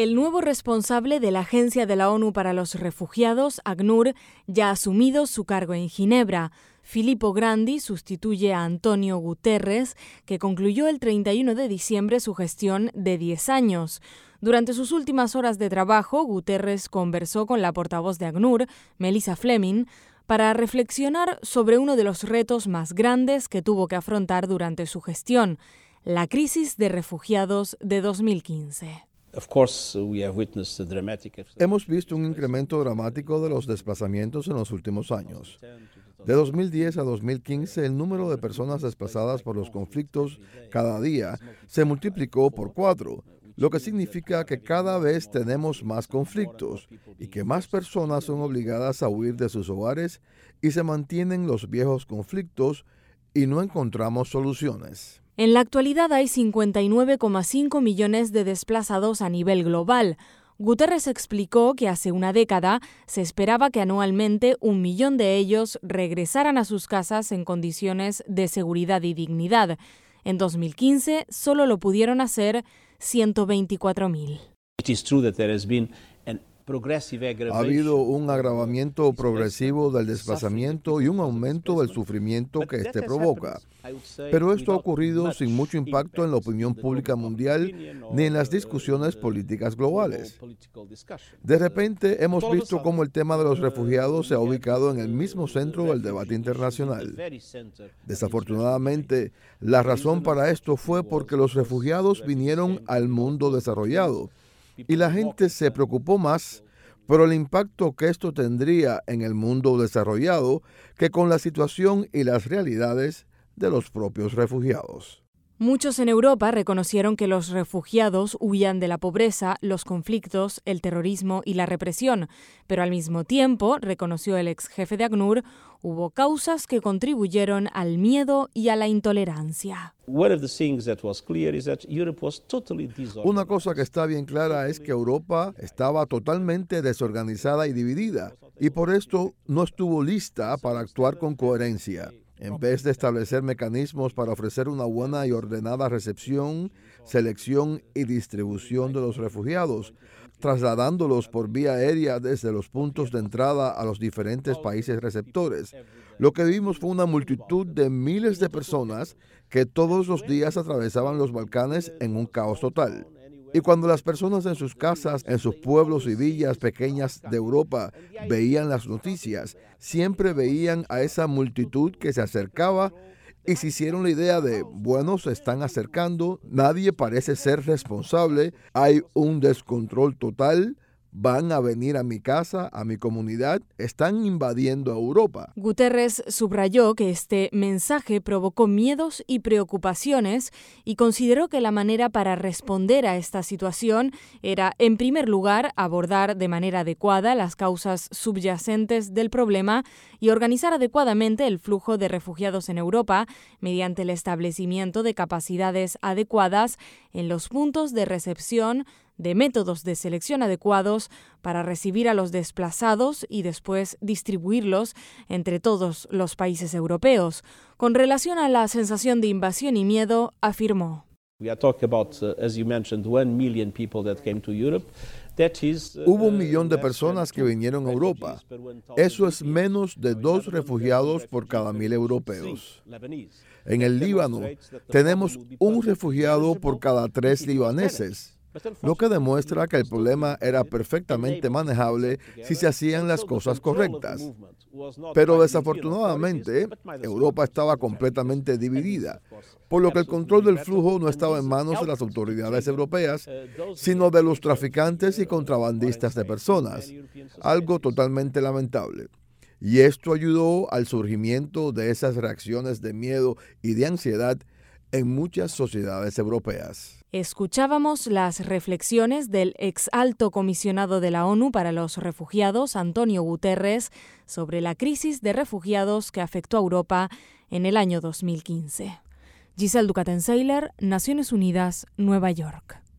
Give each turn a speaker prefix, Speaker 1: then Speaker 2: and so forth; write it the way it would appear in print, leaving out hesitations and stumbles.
Speaker 1: El nuevo responsable de la Agencia de la ONU para los Refugiados, ACNUR, ya ha asumido su cargo en Ginebra. Filippo Grandi sustituye a Antonio Guterres, que concluyó el 31 de diciembre su gestión de 10 años. Durante sus últimas horas de trabajo, Guterres conversó con la portavoz de ACNUR, Melissa Fleming, para reflexionar sobre uno de los retos más grandes que tuvo que afrontar durante su gestión, la crisis de refugiados de 2015.
Speaker 2: Hemos visto un incremento dramático de los desplazamientos en los últimos años. De 2010 a 2015, el número de personas desplazadas por los conflictos cada día se multiplicó por 4, lo que significa que cada vez tenemos más conflictos y que más personas son obligadas a huir de sus hogares y se mantienen los viejos conflictos y no encontramos soluciones.
Speaker 1: En la actualidad hay 59,5 millones de desplazados a nivel global. Guterres explicó que hace una década se esperaba que anualmente 1 millón de ellos regresaran a sus casas en condiciones de seguridad y dignidad. En 2015 solo lo pudieron hacer 124.000.
Speaker 2: Ha habido un agravamiento progresivo del desplazamiento y un aumento del sufrimiento que éste provoca. Pero esto ha ocurrido sin mucho impacto en la opinión pública mundial ni en las discusiones políticas globales. De repente hemos visto cómo el tema de los refugiados se ha ubicado en el mismo centro del debate internacional. Desafortunadamente, la razón para esto fue porque los refugiados vinieron al mundo desarrollado y la gente se preocupó más por el impacto que esto tendría en el mundo desarrollado que con la situación y las realidades de los propios refugiados.
Speaker 1: Muchos en Europa reconocieron que los refugiados huían de la pobreza, los conflictos, el terrorismo y la represión, pero al mismo tiempo, reconoció el ex jefe de ACNUR, hubo causas que contribuyeron al miedo y a la intolerancia.
Speaker 2: Una cosa que está bien clara es que Europa estaba totalmente desorganizada y dividida, y por esto no estuvo lista para actuar con coherencia. En vez de establecer mecanismos para ofrecer una buena y ordenada recepción, selección y distribución de los refugiados, trasladándolos por vía aérea desde los puntos de entrada a los diferentes países receptores, lo que vimos fue una multitud de miles de personas que todos los días atravesaban los Balcanes en un caos total. Y cuando las personas en sus casas, en sus pueblos y villas pequeñas de Europa veían las noticias, siempre veían a esa multitud que se acercaba y se hicieron la idea de, bueno, se están acercando, nadie parece ser responsable, hay un descontrol total, van a venir a mi casa, a mi comunidad, están invadiendo a Europa.
Speaker 1: Guterres subrayó que este mensaje provocó miedos y preocupaciones y consideró que la manera para responder a esta situación era, en primer lugar, abordar de manera adecuada las causas subyacentes del problema y organizar adecuadamente el flujo de refugiados en Europa mediante el establecimiento de capacidades adecuadas en los puntos de recepción, de métodos de selección adecuados para recibir a los desplazados y después distribuirlos entre todos los países europeos. Con relación a la sensación de invasión y miedo, afirmó:
Speaker 2: Hubo 1 millón de personas que vinieron a Europa. Eso es menos de 2 refugiados por cada 1.000 europeos. En el Líbano, tenemos 1 refugiado por cada 3 libaneses, lo que demuestra que el problema era perfectamente manejable si se hacían las cosas correctas. Pero desafortunadamente, Europa estaba completamente dividida, por lo que el control del flujo no estaba en manos de las autoridades europeas, sino de los traficantes y contrabandistas de personas, algo totalmente lamentable. Y esto ayudó al surgimiento de esas reacciones de miedo y de ansiedad en muchas sociedades europeas.
Speaker 1: Escuchábamos las reflexiones del ex alto comisionado de la ONU para los refugiados, Antonio Guterres, sobre la crisis de refugiados que afectó a Europa en el año 2015. Giselle Duquesne-Seiler, Naciones Unidas, Nueva York.